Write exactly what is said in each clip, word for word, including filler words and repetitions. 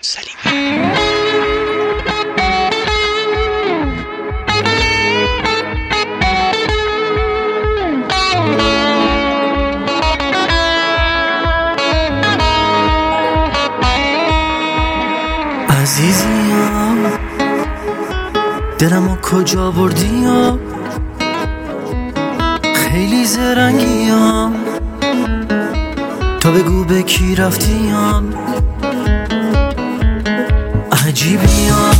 سلیمی. عزیزیم دلمو کجا بردیم، خیلی زرنگیم، تا بگو به کی رفتیم. عجیبیم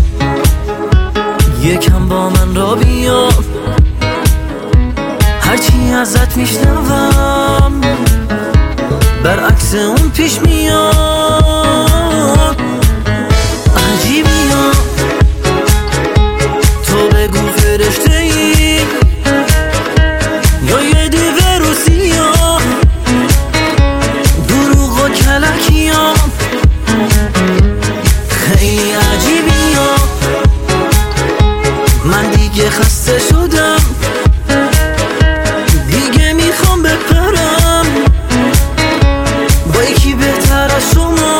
یکم با من را بیا، هرچی ازت میشنوم برعکس اون پیش میاد. عجیبیم تو بگو فرشته ای یا یه دیو روسیا، دروغ و کلکیم، خیلی عجیبیم. من دیگه خسته شدم، دیگه میخوام بپرم با یکی بهتر از شما.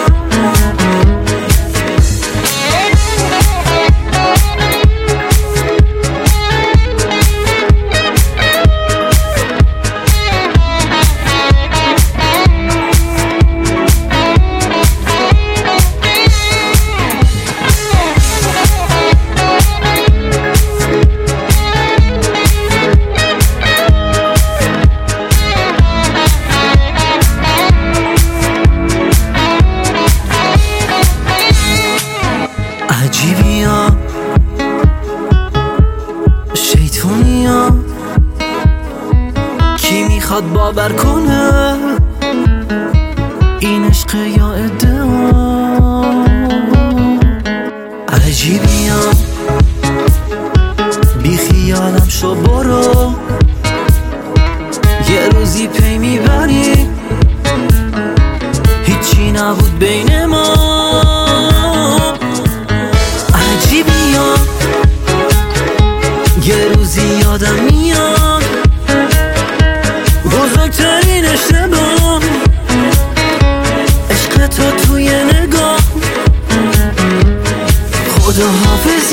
عجیبیم شیطونیم، کی میخواد باور کنه این عشق یا ادعا. عجیبیم بی خیالم شو برو، یه روزی پی میبری هیچی نبود بین ما. عجیبیم یه روزی یادم میاد بزرگترین اشتباه عشق تو توی نگاه. خدا حافظ